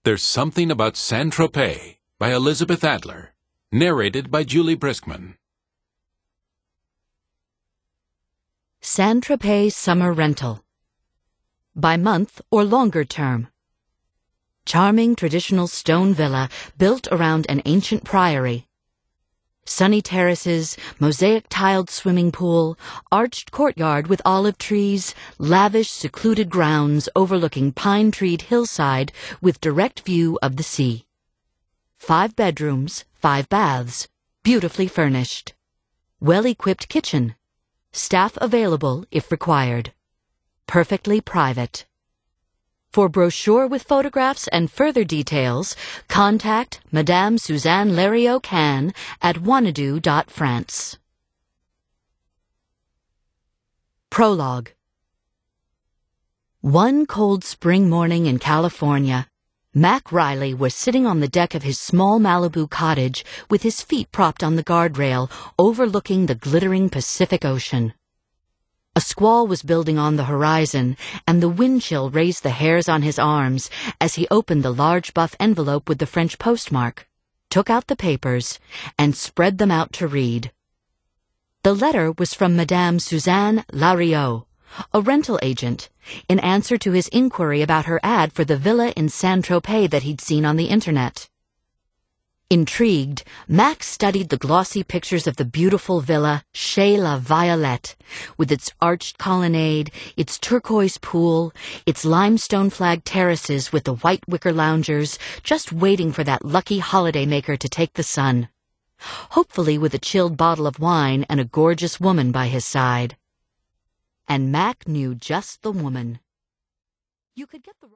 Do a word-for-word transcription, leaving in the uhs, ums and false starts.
There's Something About Saint-Tropez by Elizabeth Adler, narrated by Julie Briskman. Saint-Tropez Summer Rental. By month or longer term. Charming traditional stone villa built around an ancient priory. Sunny terraces, mosaic-tiled swimming pool, arched courtyard with olive trees, lavish, secluded grounds overlooking pine-treed hillside with direct view of the sea. Five bedrooms, five baths, beautifully furnished. Well-equipped kitchen. Staff available if required. Perfectly private. For brochure with photographs and further details, contact Madame Suzanne Leriot-Can at wanadoo dot france. Prologue. One cold spring morning in California, Mac Riley was sitting on the deck of his small Malibu cottage with his feet propped on the guardrail overlooking the glittering Pacific Ocean. A squall was building on the horizon, and the wind chill raised the hairs on his arms as he opened the large buff envelope with the French postmark, took out the papers, and spread them out to read. The letter was from Madame Suzanne Leriot, a rental agent, in answer to his inquiry about her ad for the villa in Saint-Tropez that he'd seen on the internet. Intrigued, Max studied the glossy pictures of the beautiful villa Chez la Violette, with its arched colonnade, its turquoise pool, its limestone-flagged terraces with the white wicker loungers, just waiting for that lucky holidaymaker to take the sun, hopefully with a chilled bottle of wine and a gorgeous woman by his side. And Mac knew just the woman. You could get the